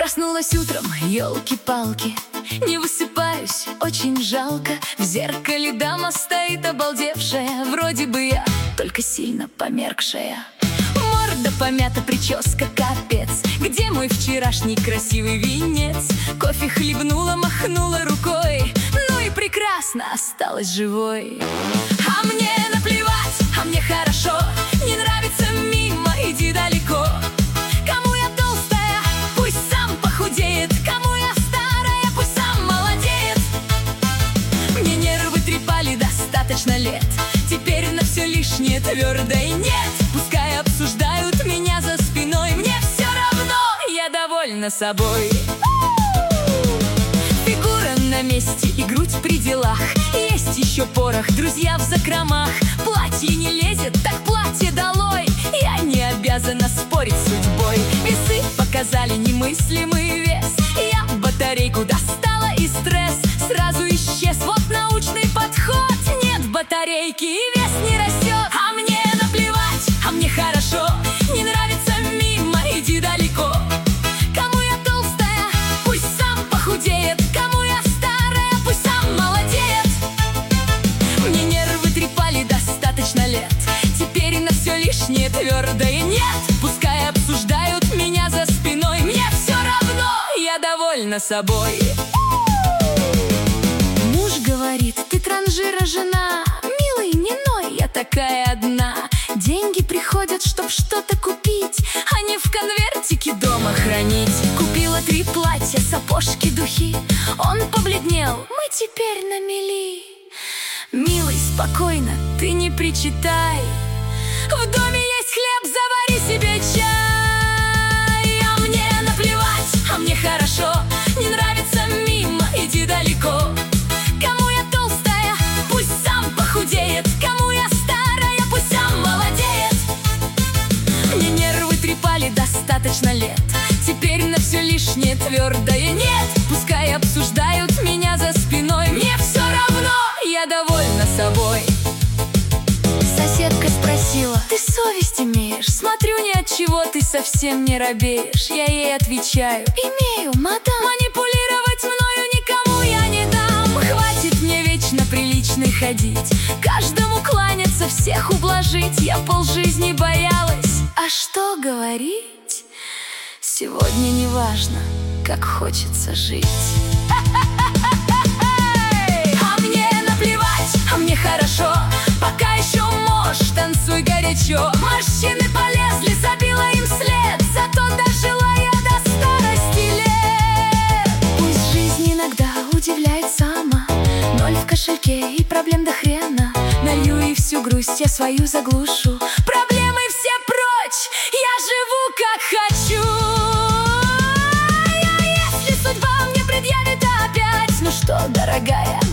Проснулась утром, елки-палки, не высыпаюсь, очень жалко. В зеркале дама стоит обалдевшая, вроде бы я, только сильно померкшая. Морда помята, прическа капец. Где мой вчерашний красивый венец? Кофе хлебнула, махнула рукой. Ну и прекрасно, осталась живой. А мне наплевать, а мне хорошо. Не нравится мимо, иди далеко. Кому я толстая, пусть сам похудеет. Кому я старая, пусть сам молодеет. Мне нервы трепали достаточно лет. Теперь на все лишнее твердое нет. Пускай обсуждают меня за спиной, мне все равно, я довольна собой. Фигура на месте и грудь при делах. Есть еще порох, друзья в закромах. Платье не лезет, так платье долой. Я не обязана спорить с судьбой. Весы показали немыслимый вес. Я батарейку достала, и стресс сразу исчез. Вот научный подход. Нет батарейки, и вес не растет. А мне наплевать, а мне хорошо. Не нравится мимо, иди далеко. Кому я толстая, пусть сам похудеет. Кому я старая, пусть сам молодеет. Мне нервы трепали достаточно лет. Теперь на все лишнее твердое нет. Пускай обсуждают меня за спиной, мне все равно, я довольна собой. Муж говорит, ты транжира жена. Милый, не ной, я такая одна. Деньги приходят, чтоб что-то купить, а не в конвертике дома хранить. Купила 3 платья, сапожки, духи. Он побледнел, мы теперь на мели. Милый, спокойно, ты не причитай. В доме есть хлеб, завари себе чай. А мне наплевать, а мне хорошо. Не нравится мимо, иди далеко. Кому я толстая, пусть сам похудеет. Кому я старая, пусть сам молодеет. Мне нервы трепали достаточно лет. Теперь на все лишнее твердое нет. Пускай обсуждают меня за спиной, мне все равно, я довольна собой. Соседка спросила, ты совесть имеешь? Смотрю, ни от чего ты совсем не робеешь. Я ей отвечаю, имею, мадам. Манипулировать мною никому я не дам. Хватит мне вечно приличной ходить, каждому кланяться, всех ублажить. Я полжизни боялась, а что говорить? Сегодня не важно, как хочется жить. А мне наплевать, а мне хорошо. Пока еще можешь, танцуй горячо. Морщины полезли, забила им след. Зато дожила я до старости лет. Пусть жизнь иногда удивляет сама. 0 в кошельке и проблем до хрена. Налью и всю грусть я свою заглушу. Проблемы все прочь, я живу как хочу. А если судьба мне предъявит опять, ну что, дорогая,